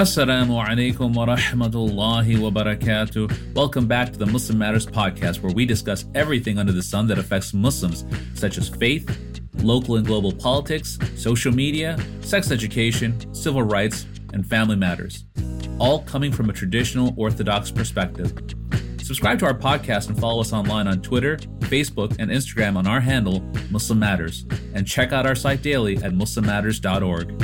Assalamu alaikum wa rahmatullahi wa barakatuh. Welcome back to the Muslim Matters podcast, where we discuss everything under the sun that affects Muslims, such as faith, local and global politics, social media, sex education, civil rights, and family matters, all coming from a traditional Orthodox perspective. Subscribe to our podcast and follow us online on Twitter, Facebook, and Instagram on our handle, Muslim Matters, and check out our site daily at muslimmatters.org.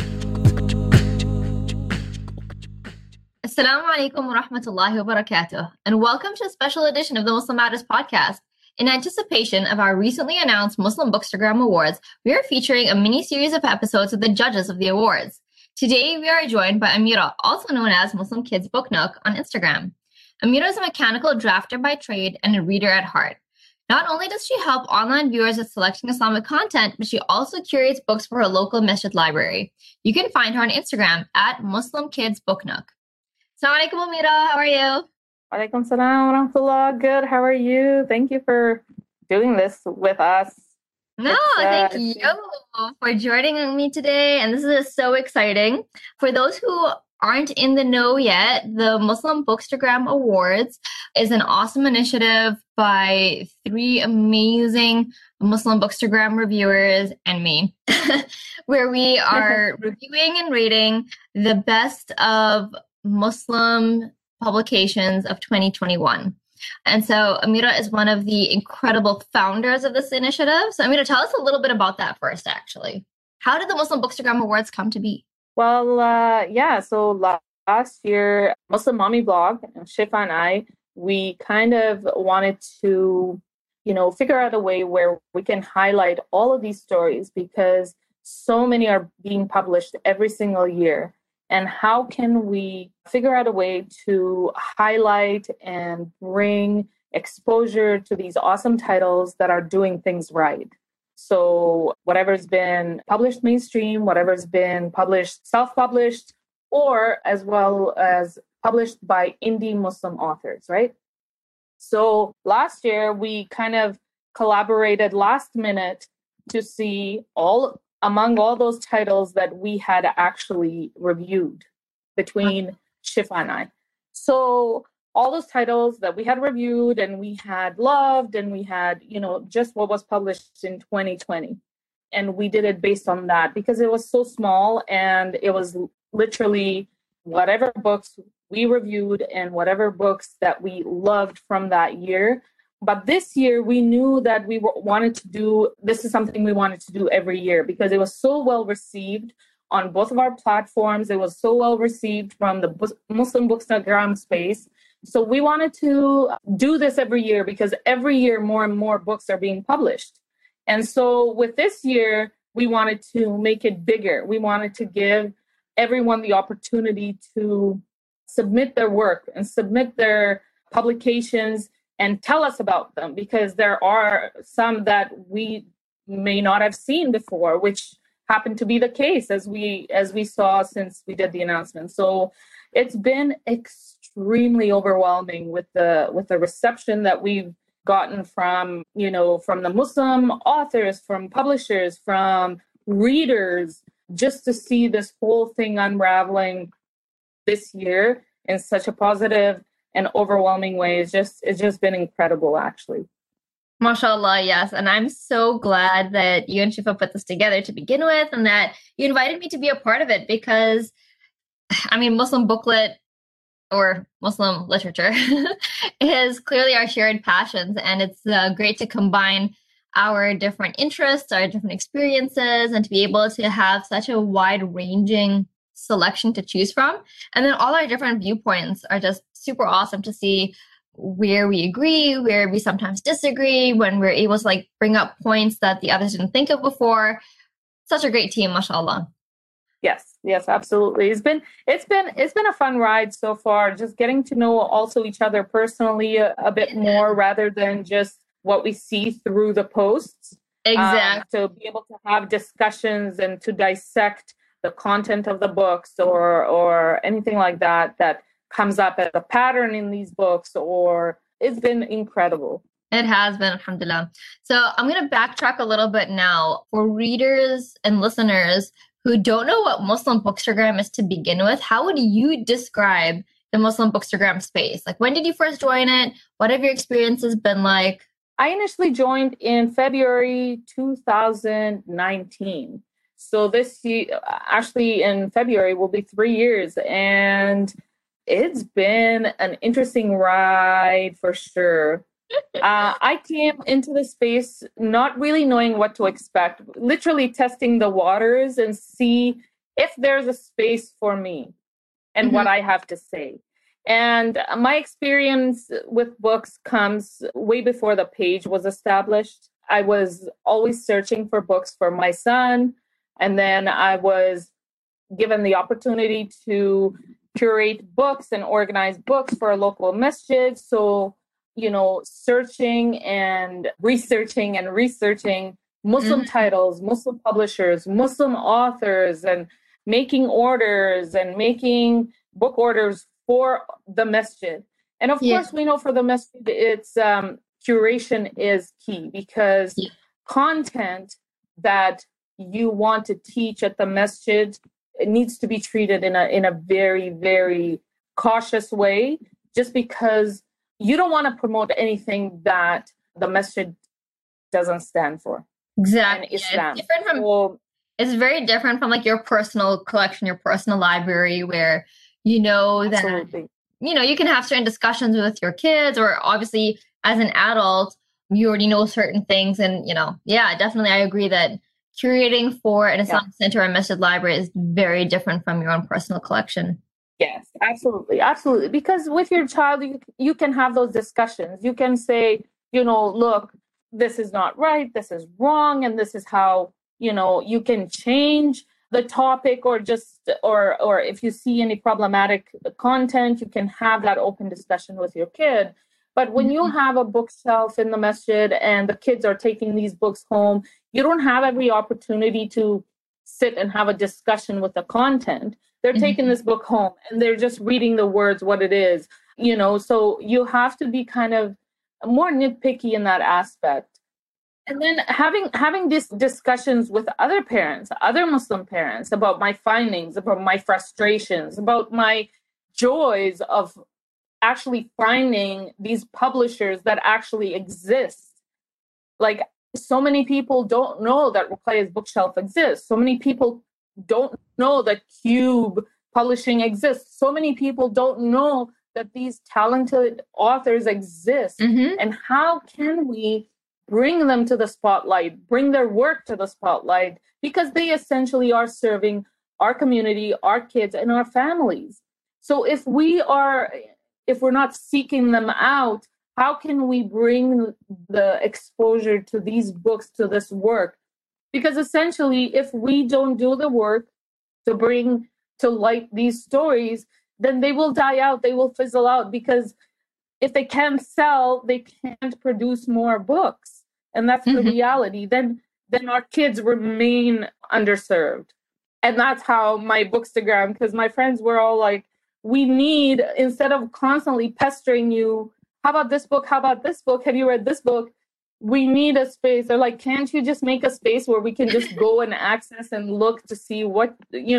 Assalamu alaikum wa rahmatullahi wa barakatuh, and welcome to a special edition of the Muslim Matters podcast. In anticipation of our recently announced Muslim Bookstagram Awards, we are featuring a mini-series of episodes with the judges of the awards. Today, we are joined by Amira, also known as Muslim Kids Book Nook on Instagram. Amira is a mechanical drafter by trade and a reader at heart. Not only does she help online viewers with selecting Islamic content, but she also curates books for her local masjid library. You can find her on Instagram at Muslim Kids Book Nook. Assalamu alaikum, Amira. How are you? Walaikum salam wa rahmatullah. Good. How are you? Thank you for doing this with us. Thank you for joining me today. And this is so exciting. For those who aren't in the know yet, the Muslim Bookstagram Awards is an awesome initiative by 3 amazing Muslim Bookstagram reviewers and me, where we are reviewing and rating the best of Muslim publications of 2021. And so Amira is one of the incredible founders of this initiative. So Amira, tell us a little bit about that first, actually. How did the Muslim Bookstagram Awards come to be? Well, so last year, Muslim Mommy Blog, Shifa and I, we kind of wanted to, figure out a way where we can highlight all of these stories because so many are being published every single year. And how can we figure out a way to highlight and bring exposure to these awesome titles that are doing things right? So whatever's been published mainstream, whatever's been published, self-published, or as well as published by indie Muslim authors, right? So last year, we kind of collaborated last minute to see among all those titles that we had actually reviewed between Shifa and I. So all those titles that we had reviewed and we had loved and we had, just what was published in 2020. And we did it based on that because it was so small and it was literally whatever books we reviewed and whatever books that we loved from that year. But this year, we knew that this is something we wanted to do every year because it was so well received on both of our platforms. It was so well received from the Muslim Bookstagram space. So we wanted to do this every year because every year more and more books are being published. And so with this year, we wanted to make it bigger. We wanted to give everyone the opportunity to submit their work and submit their publications and tell us about them because there are some that we may not have seen before, which happened to be the case as we saw since we did the announcement. So it's been extremely overwhelming with the reception that we've gotten from the Muslim authors, from publishers, from readers, just to see this whole thing unraveling this year in such a positive and overwhelming way. It's just been incredible, actually. MashaAllah, yes. And I'm so glad that you and Shifa put this together to begin with and that you invited me to be a part of it because, Muslim booklet or Muslim literature is clearly our shared passions. And it's great to combine our different interests, our different experiences, and to be able to have such a wide-ranging selection to choose from. And then all our different viewpoints are just super awesome to see where we agree, where we sometimes disagree, when we're able to bring up points that the others didn't think of before. Such a great team, mashallah. Yes, absolutely. It's been a fun ride so far, just getting to know also each other personally a bit more rather than just what we see through the posts. Exactly. To be able to have discussions and to dissect the content of the books or anything like that comes up as a pattern in these books, or it's been incredible. It has been, alhamdulillah. So I'm going to backtrack a little bit now. For readers and listeners who don't know what Muslim Bookstagram is to begin with, how would you describe the Muslim Bookstagram space? Like, when did you first join it? What have your experiences been like? I initially joined in February 2019. So this year, actually in February, will be 3 years. And it's been an interesting ride for sure. I came into the space not really knowing what to expect, literally testing the waters and see if there's a space for me and what I have to say. And my experience with books comes way before the page was established. I was always searching for books for my son. And then I was given the opportunity to curate books and organize books for a local masjid. So, searching and researching Muslim titles, Muslim publishers, Muslim authors, and making orders and making book orders for the masjid. And of course, we know for the masjid, it's curation is key, because content that you want to teach at the masjid, it needs to be treated in a very, very cautious way, just because you don't want to promote anything that the masjid doesn't stand for. Exactly. It's very different from like your personal collection, your personal library, where you know that you can have certain discussions with your kids, or obviously as an adult, you already know certain things. And, definitely I agree that curating for an Islamic center or masjid library is very different from your own personal collection. Yes, absolutely. Absolutely. Because with your child, you can have those discussions. You can say, look, this is not right, this is wrong, and this is how, you can change the topic, or if you see any problematic content, you can have that open discussion with your kid. But when you have a bookshelf in the masjid and the kids are taking these books home, you don't have every opportunity to sit and have a discussion with the content. They're taking this book home and they're just reading the words, what it is, so you have to be kind of more nitpicky in that aspect. And then having these discussions with other parents, other Muslim parents, about my findings, about my frustrations, about my joys of actually finding these publishers that actually exist. Like, so many people don't know that Ruqayyah's Bookshelf exists. So many people don't know that Cube Publishing exists. So many people don't know that these talented authors exist. And how can we bring them to the spotlight, bring their work to the spotlight, because they essentially are serving our community, our kids, and our families. So if we're not seeking them out, how can we bring the exposure to these books, to this work? Because essentially, if we don't do the work to bring to light these stories, then they will die out, they will fizzle out, because if they can't sell, they can't produce more books. And that's the reality. Then our kids remain underserved. And that's how my Bookstagram, because my friends were all like, we need, instead of constantly pestering you, how about this book? How about this book? Have you read this book? We need a space. They're like, can't you just make a space where we can just go and access and look to see what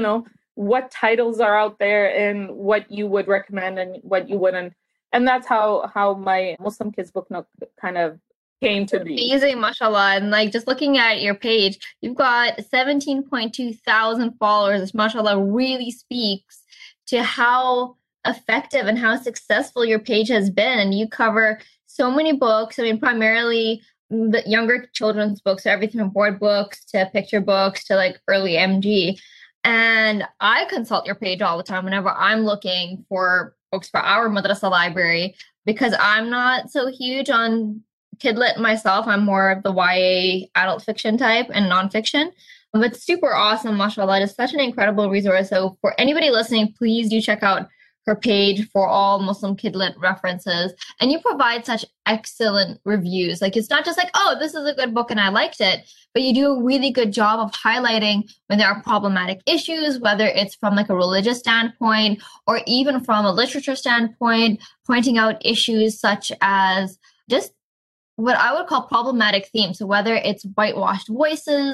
titles are out there and what you would recommend and what you wouldn't. And that's how my Muslim Kids Book Nook kind of came to be. Amazing, mashallah. And like, just looking at your page, you've got 17.2 thousand followers, which mashallah really speaks to how effective and how successful your page has been. And you cover so many books. I mean, primarily the younger children's books, so everything from board books to picture books to like early MG. And I consult your page all the time whenever I'm looking for books for our madrasa library, because I'm not so huge on kidlit myself. I'm more of the YA adult fiction type and nonfiction. But super awesome, mashallah. It's such an incredible resource. So for anybody listening, please do check out her page for all Muslim Kidlit references. And you provide such excellent reviews. Like, it's not just like, oh, this is a good book and I liked it, but you do a really good job of highlighting when there are problematic issues, whether it's from like a religious standpoint or even from a literature standpoint, pointing out issues such as just what I would call problematic themes. So whether it's whitewashed voices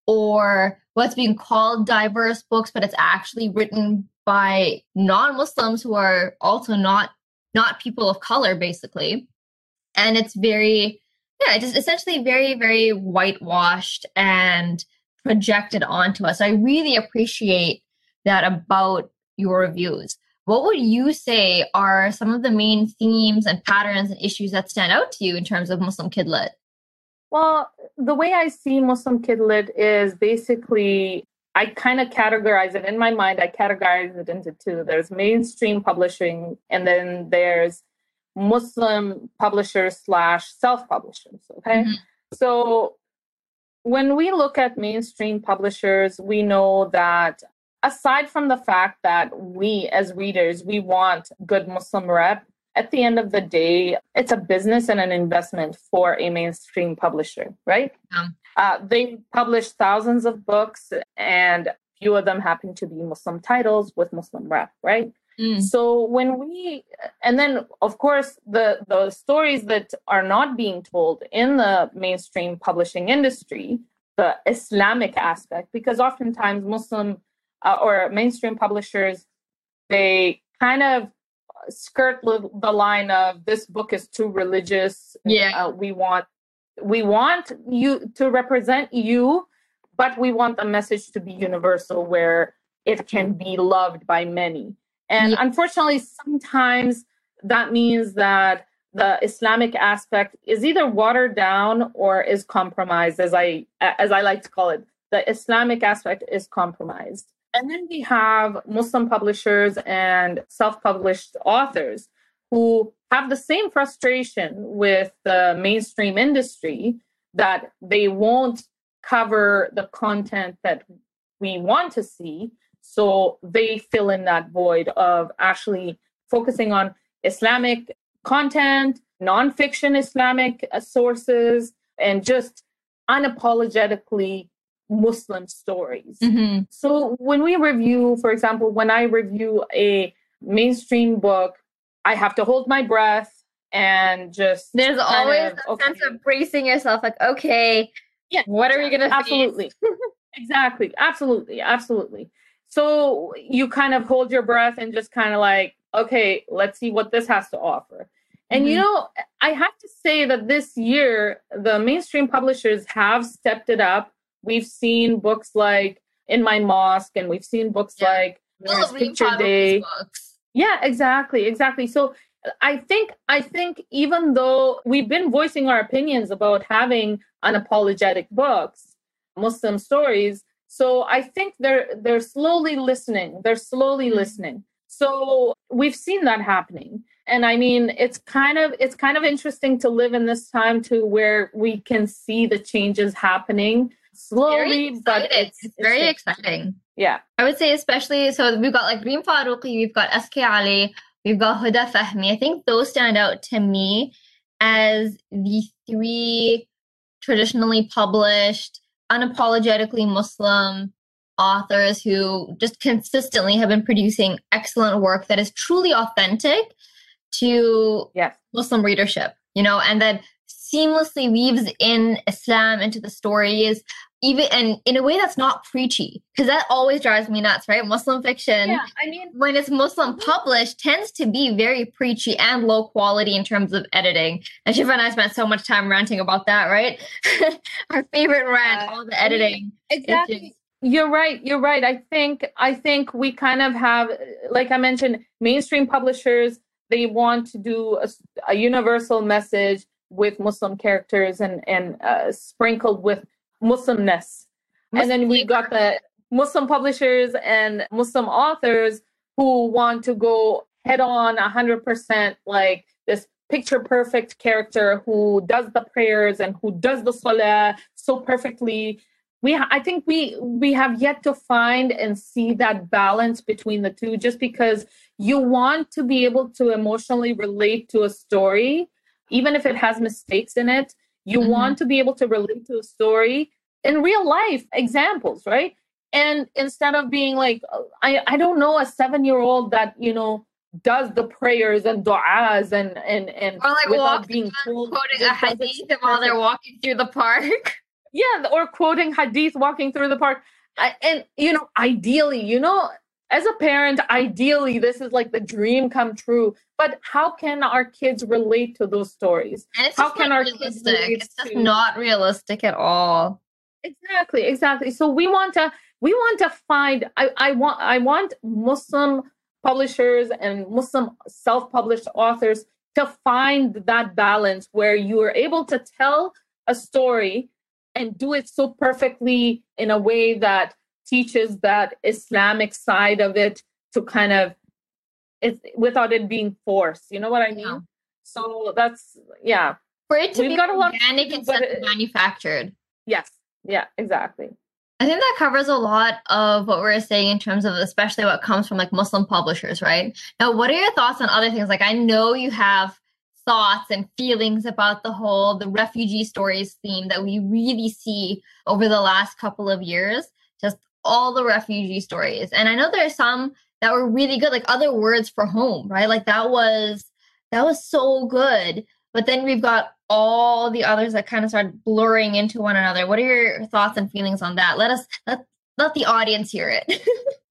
or what's being called diverse books, but it's actually written by non-Muslims who are also not people of color, basically. And it's very, yeah, just essentially very, very whitewashed and projected onto us. I really appreciate that about your reviews. What would you say are some of the main themes and patterns and issues that stand out to you in terms of Muslim kid lit? Well, the way I see Muslim kid lit is basically, I kind of categorize it in my mind. I categorize it into two. There's mainstream publishing, and then there's Muslim publishers / self-publishers. Okay. Mm-hmm. So when we look at mainstream publishers, we know that aside from the fact that we as readers, we want good Muslim rep, at the end of the day, it's a business and an investment for a mainstream publisher, right? They publish thousands of books, and few of them happen to be Muslim titles with Muslim rep, right? So and then of course, the stories that are not being told in the mainstream publishing industry, the Islamic aspect, because oftentimes Muslim or mainstream publishers, they kind of skirt the line of this book is too religious. Yeah, we want you to represent you, but we want the message to be universal where it can be loved by many. And unfortunately, sometimes that means that the Islamic aspect is either watered down or is compromised, as I like to call it. The Islamic aspect is compromised. And then we have Muslim publishers and self-published authors who have the same frustration with the mainstream industry, that they won't cover the content that we want to see. So they fill in that void of actually focusing on Islamic content, nonfiction Islamic sources, and just unapologetically Muslim stories. Mm-hmm. So when we review, for example, when I review a mainstream book, I have to hold my breath and just... There's always a sense of bracing yourself, like, okay, what are we going to see? Absolutely. Exactly. Absolutely. So you kind of hold your breath and just kind of like, okay, let's see what this has to offer. And, I have to say that this year, the mainstream publishers have stepped it up. We've seen books like In My Mosque, and we've seen books like Picture Day. Books. Yeah, exactly. So I think even though we've been voicing our opinions about having unapologetic books, Muslim stories, so I think they're slowly listening. Listening. So we've seen that happening. And I mean, it's kind of interesting to live in this time too, where we can see the changes happening slowly, but it's very exciting. Yeah. I would say especially, so we've got like Reem Faruqi, we've got SK Ali, we've got Huda Fahmy. I think those stand out to me as the three traditionally published, unapologetically Muslim authors who just consistently have been producing excellent work that is truly authentic to Muslim readership, and that seamlessly weaves in Islam into the stories, even and in a way that's not preachy, because that always drives me nuts, right? Muslim fiction, I mean, when it's Muslim published, tends to be very preachy and low quality in terms of editing. And Shifa and I spent so much time ranting about that, right? Our favorite rant, all the editing. Exactly. You're right. I think we kind of have, like I mentioned, mainstream publishers, they want to do a universal message with Muslim characters and sprinkled with Muslimness. And then we got the Muslim publishers and Muslim authors who want to go head on 100%, like this picture perfect character who does the prayers and who does the salah so perfectly. I think we have yet to find and see that balance between the two, just because you want to be able to emotionally relate to a story, even if it has mistakes in it. You want to be able to relate to a story in real life examples, right? And instead of being like, I don't know, a 7-year-old that, does the prayers and du'as and or like without being told, quoting a hadith while they're walking through the park. Yeah, or quoting hadith walking through the park. And, ideally, as a parent, ideally, this is like the dream come true. But how can our kids relate to those stories? And it's How just can not our kids realistic. relate It's just to not realistic at all. Exactly. So we want to find I want Muslim publishers and Muslim self-published authors to find that balance where you are able to tell a story and do it so perfectly in a way that teaches that Islamic side of it to kind of it's without it being forced. You know what I mean? Yeah. So that's yeah. For it to We've be got a lot to organic do, instead but of manufactured. yes. Yeah, exactly. I think that covers a lot of what we're saying in terms of especially what comes from like Muslim publishers, right? Now, what are your thoughts on other things? Like I know you have thoughts and feelings about the refugee stories theme that we really see over the last couple of years, just all the refugee stories. And I know there are some that were really good, like Other Words for Home, right? Like that was so good. But then we've got all the others that kind of start blurring into one another. What are your thoughts and feelings on that? Let the audience hear it.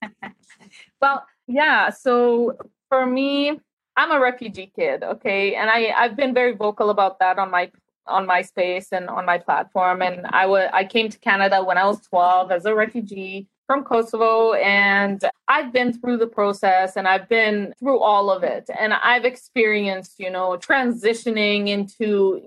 Well, yeah. So for me, I'm a refugee kid, okay, and I've been very vocal about that on my space and on my platform. And I came to Canada when I was 12 as a refugee from Kosovo, and I've been through the process and I've been through all of it, and I've experienced, transitioning into,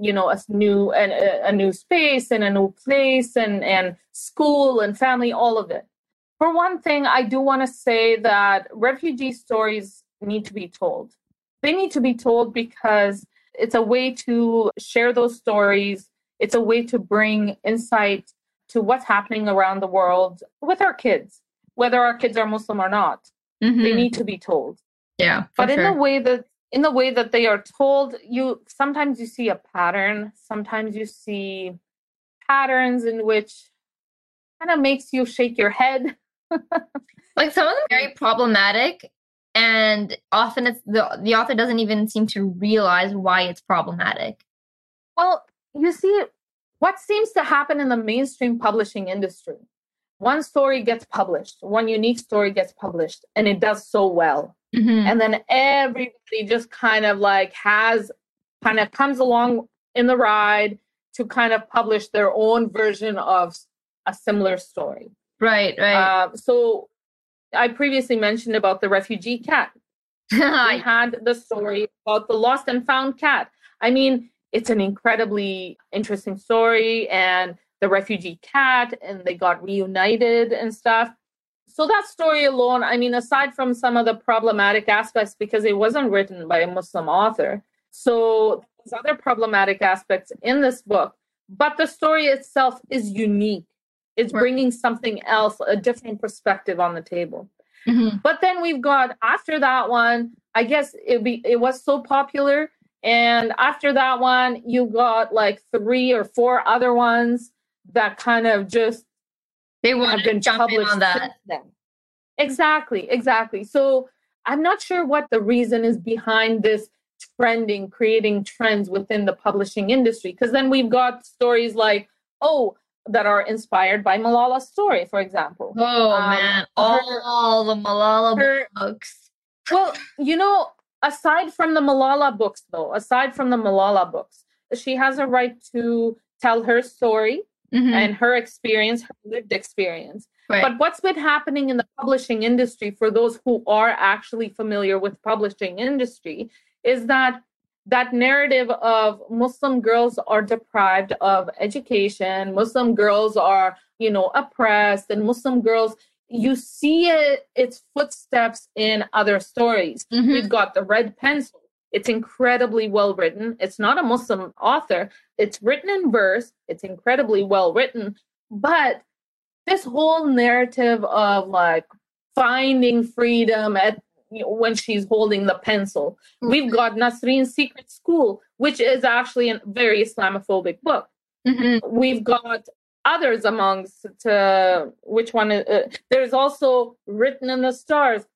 a new space and a new place and school and family, all of it. For one thing, I do want to say that refugee stories need to be told. They need to be told because it's a way to share those stories. It's a way to bring insight to what's happening around the world with our kids, whether our kids are Muslim or not. Mm-hmm. They need to be told. Yeah, but in the way that they are told, sometimes you see a pattern. Sometimes you see patterns in which kind of makes you shake your head. Like some of them are very problematic, and often it's the author doesn't even seem to realize why it's problematic. Well, you see, what seems to happen in the mainstream publishing industry, one story gets published, one unique story gets published, and it does so well. Mm-hmm. And then everybody just kind of comes along in the ride to kind of publish their own version of a similar story. Right. So I previously mentioned about the refugee cat. We had the story about the lost and found cat. I mean, it's an incredibly interesting story, and the refugee cat, and they got reunited and stuff. So that story alone, I mean, aside from some of the problematic aspects, because it wasn't written by a Muslim author, so there's other problematic aspects in this book, but the story itself is unique. It's bringing something else, a different perspective on the table. Mm-hmm. But then we've got, after that one, I guess it was so popular. And after that one, you got like 3 or 4 other ones that kind of just have been published on that. Then. Exactly. So I'm not sure what the reason is behind this creating trends within the publishing industry. Because then we've got stories like, that are inspired by Malala's story, for example. Man, all the Malala books. Well, aside from the Malala books, she has a right to tell her story and her experience, her lived experience. Right. But what's been happening in the publishing industry, for those who are actually familiar with publishing industry, is that narrative of Muslim girls are deprived of education, Muslim girls are, oppressed, and Muslim girls, you see its footsteps in other stories. Mm-hmm. We've got The Red Pencil. It's incredibly well written. It's not a Muslim author. It's written in verse. It's incredibly well written. But this whole narrative of like finding freedom when she's holding the pencil. Mm-hmm. We've got Nasreen's Secret School, which is actually a very Islamophobic book. Mm-hmm. We've got others amongst, which one? There's also Written in the Stars,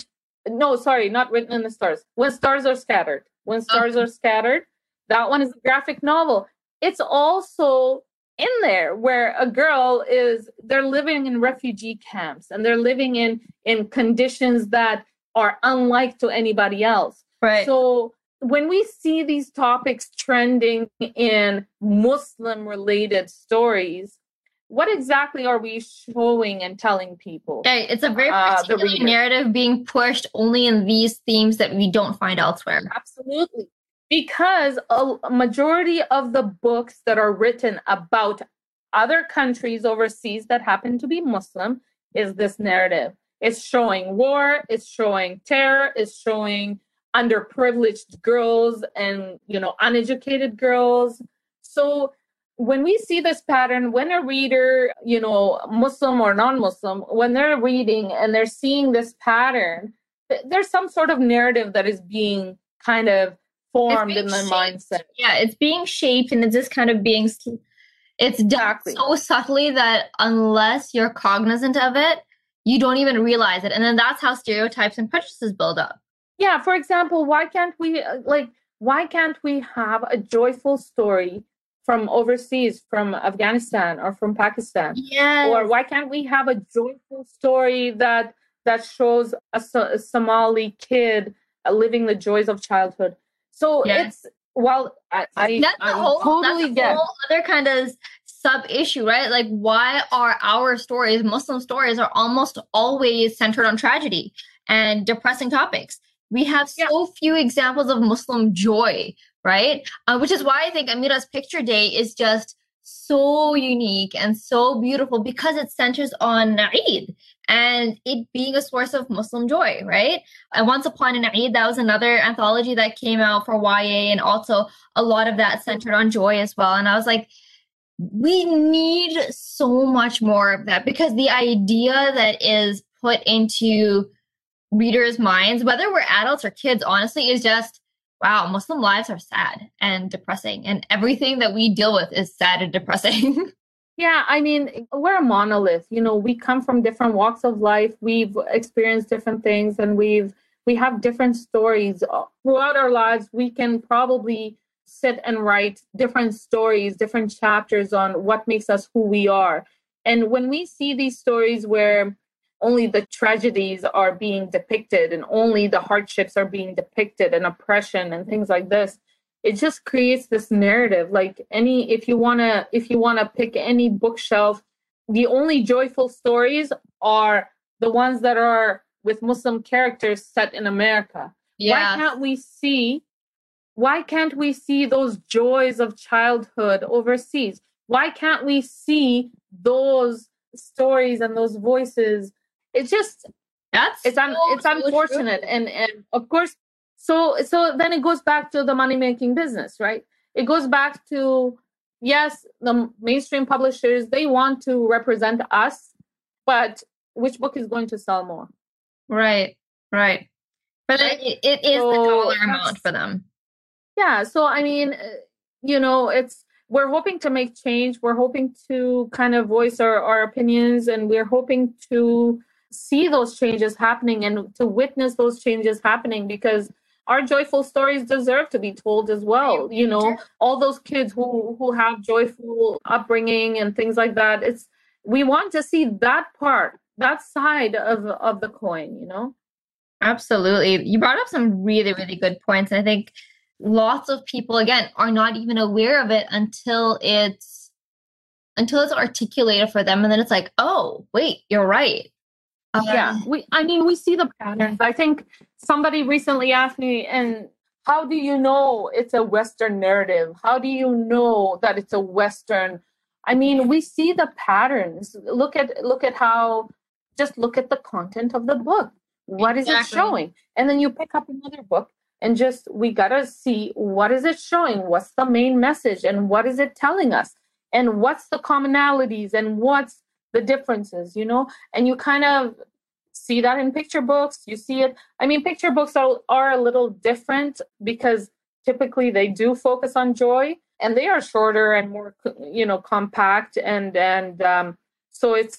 not Written in the Stars. When Stars Are Scattered. That one is a graphic novel. It's also in there where a girl they're living in refugee camps and they're living in conditions that are unlike to anybody else. Right. So when we see these topics trending in Muslim related stories, what exactly are we showing and telling people? Yeah, it's a very particular narrative being pushed only in these themes that we don't find elsewhere. Absolutely. Because a majority of the books that are written about other countries overseas that happen to be Muslim is this narrative. It's showing war, it's showing terror, it's showing underprivileged girls and, uneducated girls. So when we see this pattern, when a reader, Muslim or non-Muslim, when they're reading and they're seeing this pattern, there's some sort of narrative that is being kind of formed in their mindset. Yeah, it's being shaped and it's just kind of being, it's done so subtly that unless you're cognizant of it, you don't even realize it. And then that's how stereotypes and prejudices build up. Yeah, for example, why can't we have a joyful story from overseas, from Afghanistan or from Pakistan? Yeah. Or why can't we have a joyful story that shows a Somali kid living the joys of childhood? So it's, well, I totally get. That's a whole other kind of sub issue, right? Like, why are our stories, Muslim stories, are almost always centered on tragedy and depressing topics? We have so few examples of Muslim joy, right? Which is why I think Amira's Picture Day is just so unique and so beautiful because it centers on Eid and it being a source of Muslim joy, right? And Once Upon an Eid, that was another anthology that came out for YA, and also a lot of that centered on joy as well. And I was like, we need so much more of that, because the idea that is put into readers' minds, whether we're adults or kids, honestly, is just, wow, Muslim lives are sad and depressing, and everything that we deal with is sad and depressing. Yeah, I mean, we're a monolith. We come from different walks of life. We've experienced different things, and we have different stories throughout our lives. We can probably sit and write different stories, different chapters on what makes us who we are. And when we see these stories where only the tragedies are being depicted and only the hardships are being depicted and oppression and things like this, it just creates this narrative. Like if you wanna pick any bookshelf, the only joyful stories are the ones that are with Muslim characters set in America. Yeah. Why can't we see those joys of childhood overseas? Why can't we see those stories and those voices? It's just it's unfortunate, true. And of course, so then it goes back to the money-making business, right? It goes back to, yes, the mainstream publishers, they want to represent us, but which book is going to sell more? Right. But it is the dollar amount for them. Yeah, so I mean, we're hoping to make change. We're hoping to kind of voice our opinions, and we're hoping to see those changes happening and to witness those changes happening, because our joyful stories deserve to be told as well. All those kids who have joyful upbringing and things like that. We want to see that part, that side of the coin, Absolutely. You brought up some really, really good points. I think lots of people, again, are not even aware of it until it's articulated for them. And then it's like, oh, wait, you're right. We see the patterns. I think somebody recently asked me, and how do you know it's a Western narrative? How do you know that it's a Western? I mean, we see the patterns. Look at just look at the content of the book. What is it showing? And then you pick up another book and we gotta see, what is it showing? What's the main message? And what is it telling us? And what's the commonalities? And what's the differences, and you kind of see that in picture books. You see it. I mean, picture books are a little different because typically they do focus on joy, and they are shorter and more, compact. And so it's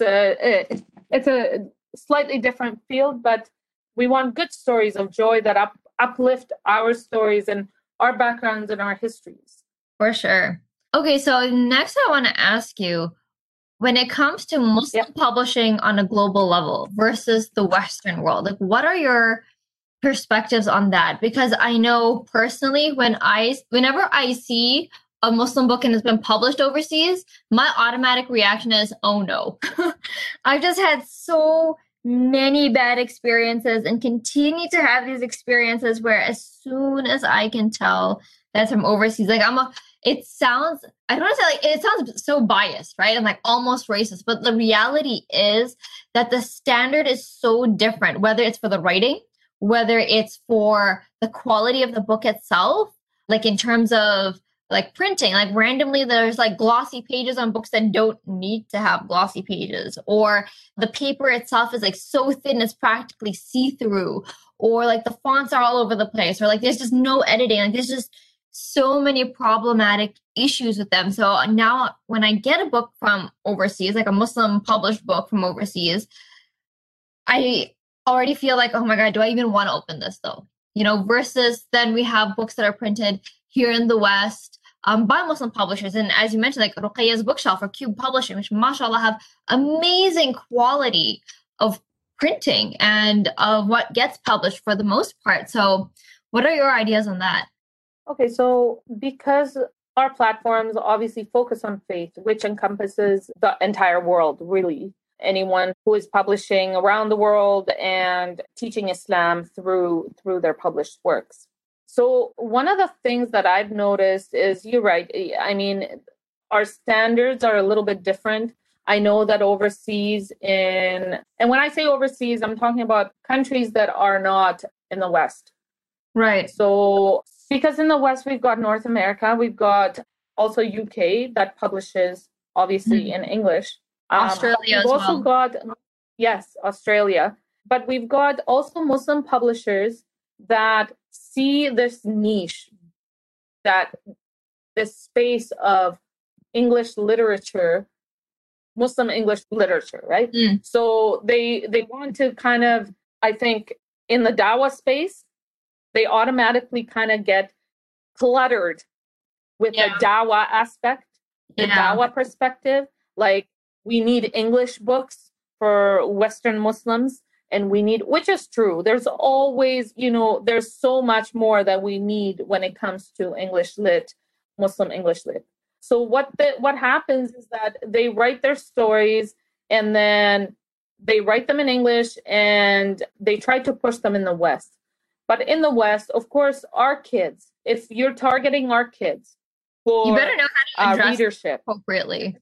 a slightly different field, but we want good stories of joy that uplift our stories and our backgrounds and our histories. For sure. Okay, so next I want to ask you, when it comes to Muslim publishing on a global level versus the Western world, like what are your perspectives on that? Because I know personally whenever I see a Muslim book and it's been published overseas, my automatic reaction is, oh no. I've just had so many bad experiences and continue to have these experiences where as soon as I can tell that's from overseas, like it sounds, I don't want to say like, it sounds so biased, right? And like almost racist, but the reality is that the standard is so different, whether it's for the writing, whether it's for the quality of the book itself, like in terms of like printing, like randomly there's like glossy pages on books that don't need to have glossy pages, or the paper itself is like so thin it's practically see-through, or like the fonts are all over the place, or like there's just no editing, like there's just so many problematic issues with them. So now when I get a book from overseas, like a Muslim published book from overseas, I already feel like, oh my God, do I even want to open this though? Versus then we have books that are printed here in the West by Muslim publishers. And as you mentioned, like Ruqayyah's Bookshelf or Cube Publishing, which mashallah have amazing quality of printing and of what gets published for the most part. So what are your ideas on that? Okay, so because our platforms obviously focus on faith, which encompasses the entire world, really. Anyone who is publishing around the world and teaching Islam through their published works. So one of the things that I've noticed is, you're right, I mean, our standards are a little bit different. I know that overseas and when I say overseas, I'm talking about countries that are not in the West. Right. So because in the West, we've got North America, we've got also UK that publishes obviously in English. Australia as also well. got, yes, Australia. But we've got also Muslim publishers that see this niche, that this space of English literature, Muslim English literature, right? So they want to kind of, I think, in the Dawah space, they automatically kind of get cluttered with the Dawah aspect, the Dawah perspective. Like, we need English books for Western Muslims, and which is true. There's always, there's so much more that we need when it comes to English lit, Muslim English lit. So what happens is that they write their stories and then they write them in English and they try to push them in the West. But in the West, of course, our kids, if you're targeting our kids for you better know how to address readership appropriately.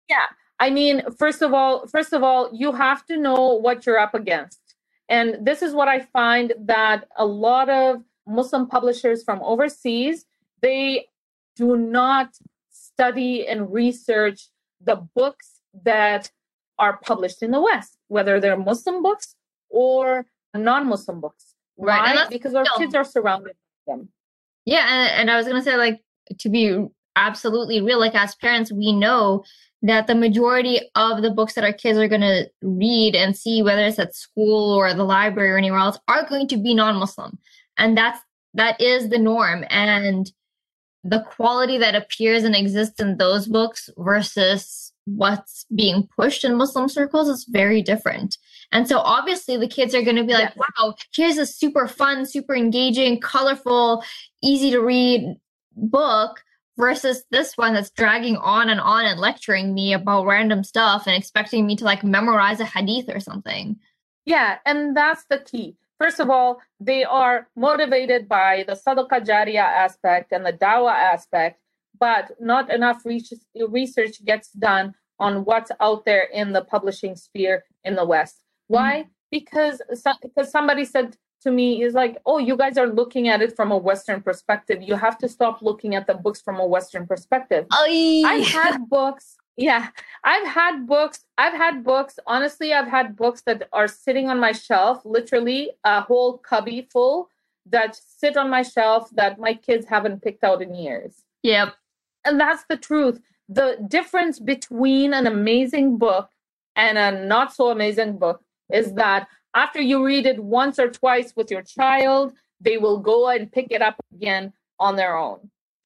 I mean, first of all, you have to know what you're up against. And this is what I find, that a lot of Muslim publishers from overseas, they do not study and research the books that are published in the West, whether they're Muslim books or non-Muslim books. Right. Why? Because our kids are surrounded by them. Yeah. And I was going to say, like, to be absolutely real, like as parents, we know that the majority of the books that our kids are going to read and see, whether it's at school or the library or anywhere else, are going to be non-Muslim. And that is the norm. And the quality that appears and exists in those books versus what's being pushed in Muslim circles is very different. And so obviously the kids are going to be like, wow, here's a super fun, super engaging, colorful, easy to read book versus this one that's dragging on and lecturing me about random stuff and expecting me to like memorize a hadith or something. Yeah, and that's the key. First of all, they are motivated by the Sadaqah Jariyah aspect and the Dawah aspect, but not enough research gets done on what's out there in the publishing sphere in the West. Why? Because somebody said to me, is like, oh, you guys are looking at it from a Western perspective. You have to stop looking at the books from a Western perspective. I've had books. Yeah, I've had books. Honestly, I've had books that are sitting on my shelf, literally a whole cubby full that sit on my shelf that my kids haven't picked out in years. Yep. And that's the truth. The difference between an amazing book and a not so amazing book is that after you read it once or twice with your child, they will go and pick it up again on their own.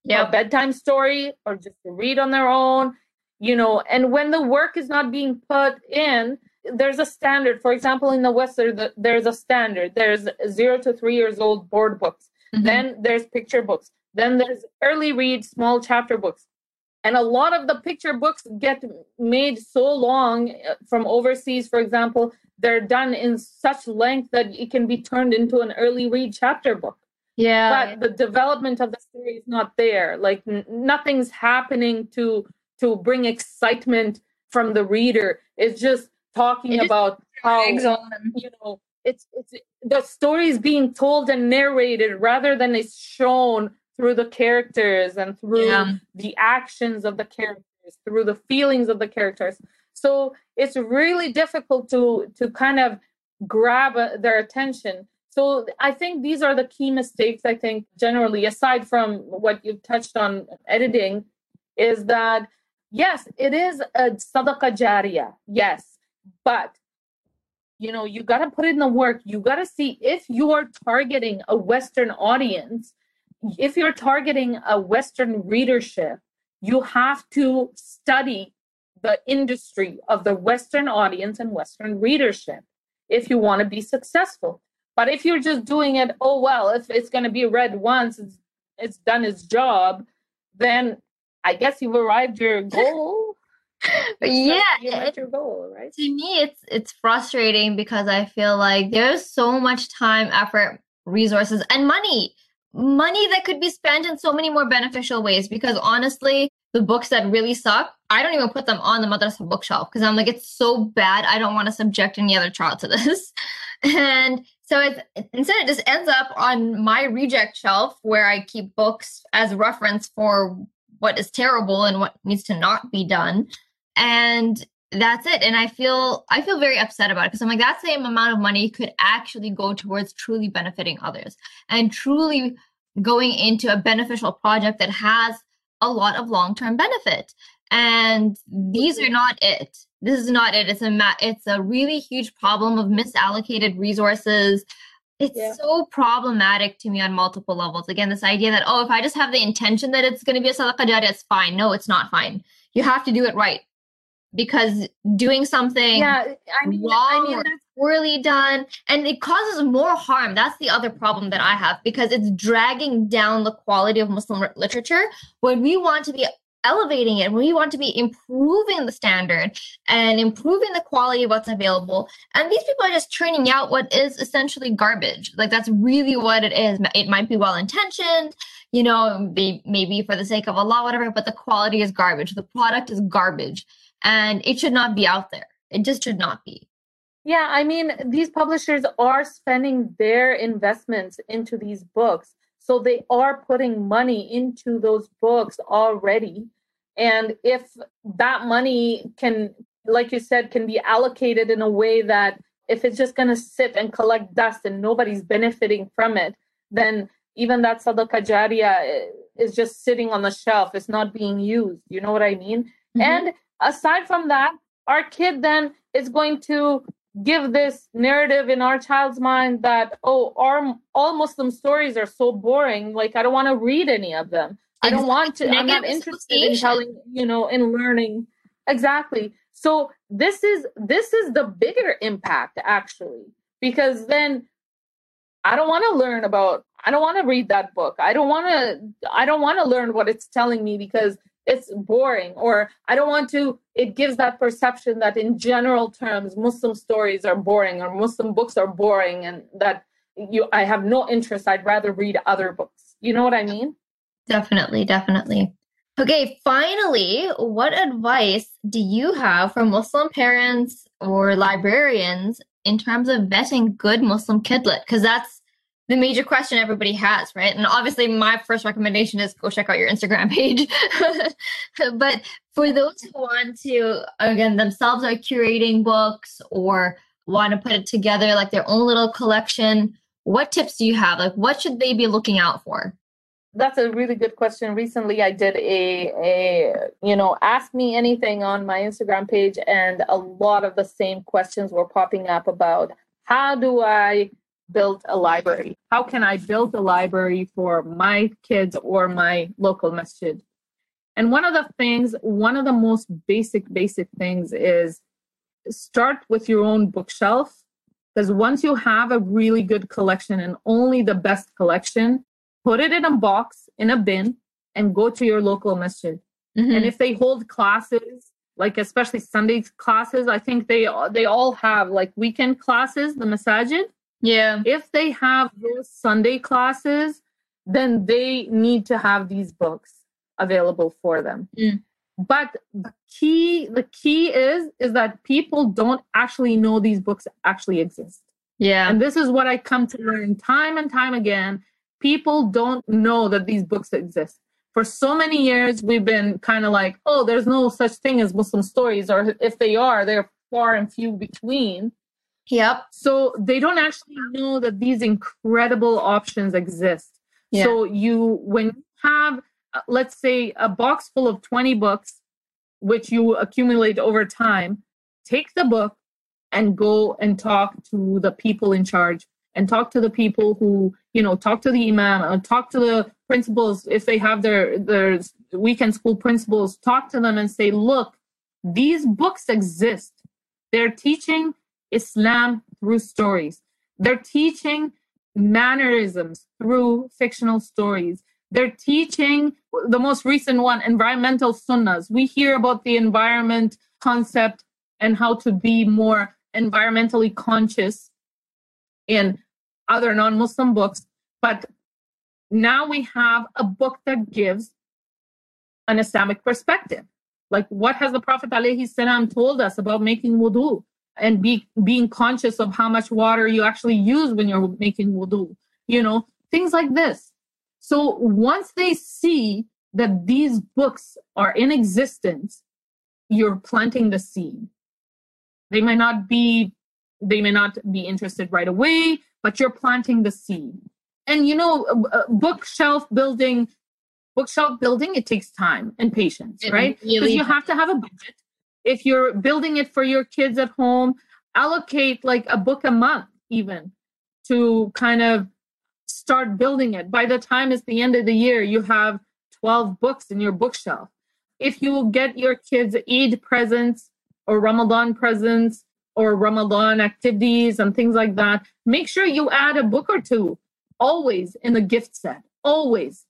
a bedtime story or just to read on their own, and when the work is not being put in, there's a standard. For example, in the West, there's a standard. There's 0 to 3 years old board books. Mm-hmm. Then there's picture books. Then there's early read small chapter books. And a lot of the picture books get made so long from overseas, for example, they're done in such length that it can be turned into an early read chapter book. Yeah. But the development of the story is not there. Like nothing's happening to bring excitement from the reader. It's just talking about how, it's the story is being told and narrated rather than it's shown through the characters and through the actions of the characters, through the feelings of the characters. So it's really difficult to kind of grab their attention. So I think these are the key mistakes, I think, generally, aside from what you've touched on editing, is that, yes, it is a sadaqah jariyah, yes, but you got to put in the work. You got to see if you are targeting a Western audience. If you're targeting a Western readership, you have to study the industry of the Western audience and Western readership if you want to be successful. But if you're just doing it, if it's going to be read once, it's done its job, then I guess you've arrived your goal. You met your goal, right? To me, it's frustrating because I feel like there's so much time, effort, resources, and money that could be spent in so many more beneficial ways. Because honestly, the books that really suck, I don't even put them on the madrasa bookshelf because I'm like, it's so bad. I don't want to subject any other child to this. And so instead it just ends up on my reject shelf where I keep books as reference for what is terrible and what needs to not be done. And that's it. And I feel very upset about it because I'm like, that same amount of money could actually go towards truly benefiting others and truly going into a beneficial project that has a lot of long-term benefit. And these are not it. This is not it. It's a really huge problem of misallocated resources. It's so problematic to me on multiple levels. Again, this idea that, if I just have the intention that it's going to be a sadaqah jariyah, it's fine. No, it's not fine. You have to do it right. Because doing something wrong or poorly done, and it causes more harm. That's the other problem that I have, because it's dragging down the quality of Muslim literature when we want to be elevating it, when we want to be improving the standard and improving the quality of what's available. And these people are just churning out what is essentially garbage. Like, that's really what it is. It might be well-intentioned, maybe for the sake of Allah, whatever, but the quality is garbage. The product is garbage. And it should not be out there. It just should not be. Yeah, I mean, these publishers are spending their investments into these books. So they are putting money into those books already. And if that money can, like you said, can be allocated in a way that if it's just going to sit and collect dust and nobody's benefiting from it, then even that sadaqah jariyah is just sitting on the shelf. It's not being used. You know what I mean? Mm-hmm. And aside from that, our kid then is going to give this narrative in our child's mind that, all Muslim stories are so boring. Like, I don't want to read any of them. I don't want to. I'm not interested in telling, in learning. Exactly. So this is the bigger impact, actually, because then I don't want to read that book. I don't want to learn what it's telling me because it's boring, or I don't want to. It gives that perception that in general terms, Muslim stories are boring or Muslim books are boring, and that I have no interest. I'd rather read other books. You know what I mean? Definitely. Okay, finally, what advice do you have for Muslim parents or librarians in terms of vetting good Muslim kidlit? Because that's the major question everybody has, right? And obviously my first recommendation is go check out your Instagram page. But for those who want to, again, themselves are curating books or want to put it together like their own little collection, what tips do you have? Like, what should they be looking out for? That's a really good question. Recently, I did a ask me anything on my Instagram page, and a lot of the same questions were popping up about how do I build a library? How can I build a library for my kids or my local masjid? And one of the most basic things is start with your own bookshelf. Because once you have a really good collection and only the best collection, put it in a box, in a bin, and go to your local masjid. Mm-hmm. And if they hold classes, like especially Sunday classes, I think they all have like weekend classes, the masajid. Yeah. If they have those Sunday classes, then they need to have these books available for them. Mm. But the key is that people don't actually know these books actually exist. Yeah. And this is what I come to learn time and time again. People don't know that these books exist. For so many years, we've been kind of like, oh, there's no such thing as Muslim stories, or if they are, they're far and few between. Yep. So they don't actually know that these incredible options exist. Yeah. So when you have, let's say, a box full of 20 books, which you accumulate over time, take the book and go and talk to the people in charge, and talk to the people who, talk to the imam, and talk to the principals. If they have their weekend school principals, talk to them and say, look, these books exist. They're teaching Islam through stories. They're teaching mannerisms through fictional stories. They're teaching the most recent one, environmental sunnahs. We hear about the environment concept and how to be more environmentally conscious in other non-Muslim books. But now we have a book that gives an Islamic perspective. Like, what has the Prophet ﷺ told us about making wudu and being conscious of how much water you actually use when you're making wudu? Things like this. So once they see that these books are in existence, you're planting the seed. They may not be interested right away, but you're planting the seed. And bookshelf building, it takes time and patience, right? Because you have to have a budget. If you're building it for your kids at home, allocate like a book a month even to kind of start building it. By the time it's the end of the year, you have 12 books in your bookshelf. If you get your kids Eid presents or Ramadan presents or Ramadan activities and things like that, make sure you add a book or two always in the gift set, always.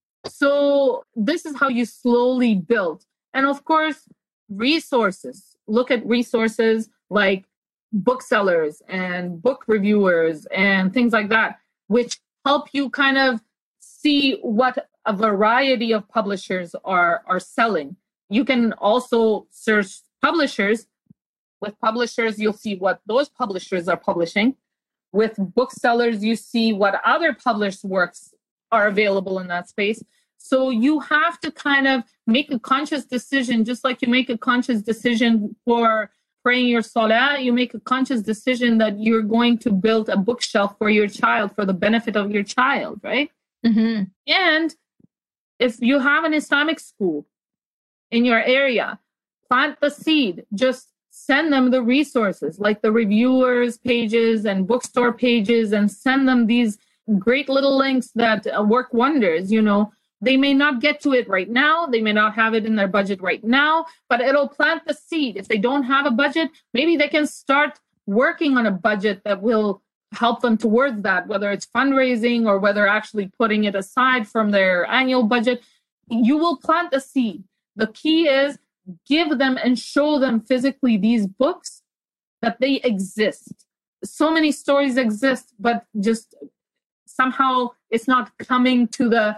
So this is how you slowly build. And of course, resources. Look at resources like booksellers and book reviewers and things like that, which help you kind of see what a variety of publishers are selling. You can also search publishers. With publishers, you'll see what those publishers are publishing. With booksellers, you see what other published works are available in that space. So you have to kind of make a conscious decision, just like you make a conscious decision for praying your salah, you make a conscious decision that you're going to build a bookshelf for your child for the benefit of your child, right? Mm-hmm. And if you have an Islamic school in your area, plant the seed. Just send them the resources like the reviewers pages and bookstore pages, and send them these great little links that work wonders. They may not get to it right now. They may not have it in their budget right now, but it'll plant the seed. If they don't have a budget, maybe they can start working on a budget that will help them towards that, whether it's fundraising or whether actually putting it aside from their annual budget. You will plant the seed. The key is give them and show them physically these books, that they exist. So many stories exist, but just somehow it's not coming to the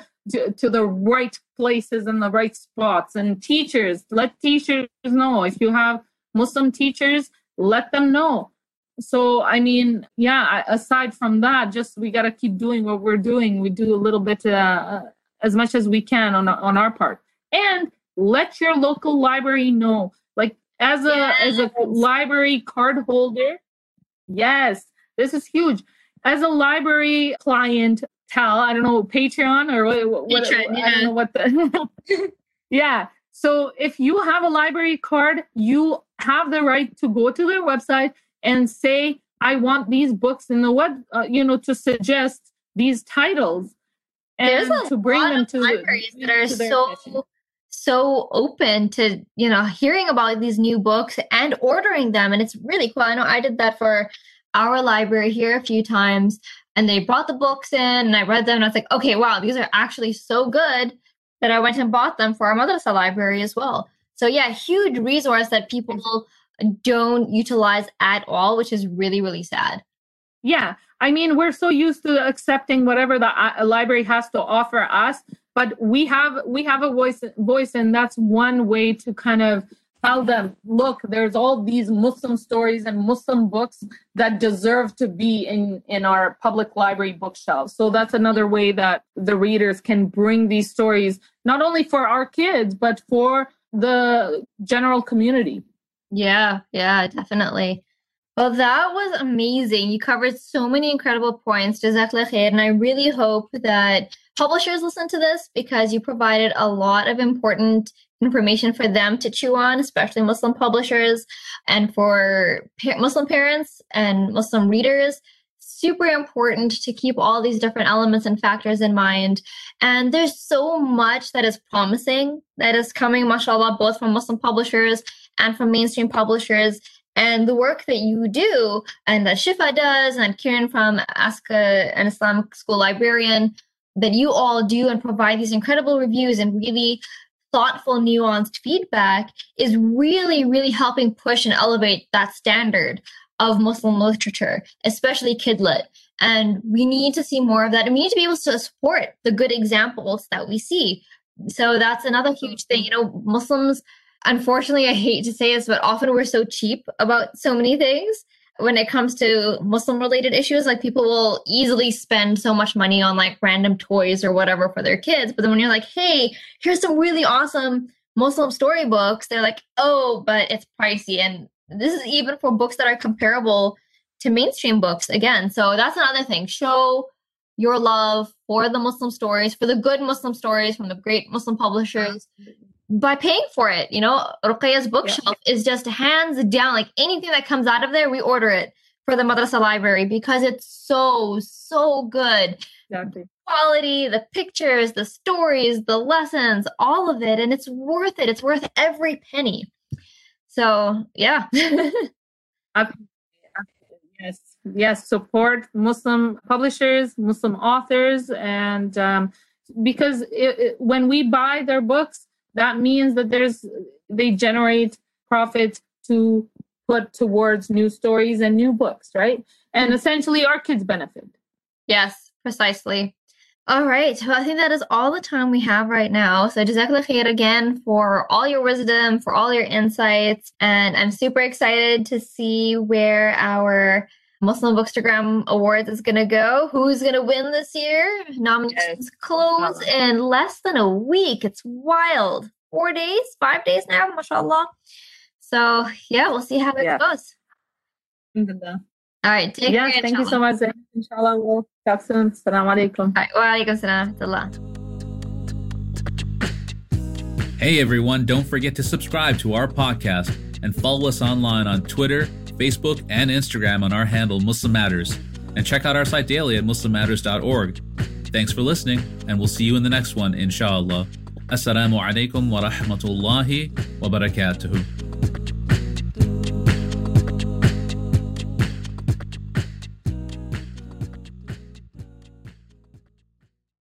right places and the right spots. And let teachers know. If you have Muslim teachers, let them know. So, aside from that, just we got to keep doing what we're doing. We do a little bit, as much as we can on our part. And let your local library know. Like as a library card holder, yes, this is huge. As a library client, I don't know, Patreon or what Patreon, I don't know what the yeah. So if you have a library card, you have the right to go to their website and say, I want these books in the web, to suggest these titles and to bring them to libraries that are so open to, hearing about these new books and ordering them. And it's really cool. I know I did that for our library here a few times, and they brought the books in and I read them and I was like, okay, wow, these are actually so good that I went and bought them for our madrasa library as well. So yeah, huge resource that people don't utilize at all, which is really, really sad. Yeah. I mean, we're so used to accepting whatever the library has to offer us, but we have a voice, and that's one way to kind of tell them, look, there's all these Muslim stories and Muslim books that deserve to be in our public library bookshelves. So that's another way that the readers can bring these stories, not only for our kids, but for the general community. Yeah, definitely. Well, that was amazing. You covered so many incredible points. Jazakallah khair. And I really hope that publishers listen to this, because you provided a lot of important information for them to chew on, especially Muslim publishers, and for Muslim parents and Muslim readers. Super important to keep all these different elements and factors in mind. And there's so much that is promising that is coming, mashallah, both from Muslim publishers and from mainstream publishers. And the work that you do and that Shifa does and Kieran from Ask an Islamic School Librarian, that you all do and provide these incredible reviews and really thoughtful, nuanced feedback is really, really helping push and elevate that standard of Muslim literature, especially Kidlit. And we need to see more of that. And we need to be able to support the good examples that we see. So that's another huge thing. Muslims, unfortunately, I hate to say this, but often we're so cheap about so many things when it comes to Muslim related issues. Like, people will easily spend so much money on like random toys or whatever for their kids. But then when you're like, hey, here's some really awesome Muslim storybooks, they're like, oh, but it's pricey. And this is even for books that are comparable to mainstream books again. So that's another thing. Show your love for the Muslim stories, for the good Muslim stories from the great Muslim publishers, by paying for it. Ruqayyah's bookshelf is just hands down, like anything that comes out of there, we order it for the madrasa library because it's so good. Exactly. Quality, the pictures, the stories, the lessons, all of it. And it's worth it. It's worth every penny. So, yeah. Yes. Support Muslim publishers, Muslim authors. And because when we buy their books, that means that they generate profit to put towards new stories and new books, right? And essentially our kids benefit. Yes, precisely. All right. Well, I think that is all the time we have right now. So Jazakallah khair again for all your wisdom, for all your insights. And I'm super excited to see where our Muslim Bookstagram Awards is going to go. Who's going to win this year? Nominations close in less than a week. It's wild. 5 days now, mashallah. So, yeah, we'll see how it goes. All right. Take care. Thank you so much. Inshallah, we'll talk soon. Assalamu alaikum. Wa alaikum salam wa rahmatullah. Hey, everyone. Don't forget to subscribe to our podcast and follow us online on Twitter, Facebook, and Instagram on our handle Muslim Matters. And check out our site daily at muslimmatters.org. Thanks for listening, and we'll see you in the next one, inshallah. Assalamu alaikum wa rahmatullahi wa barakatuhu.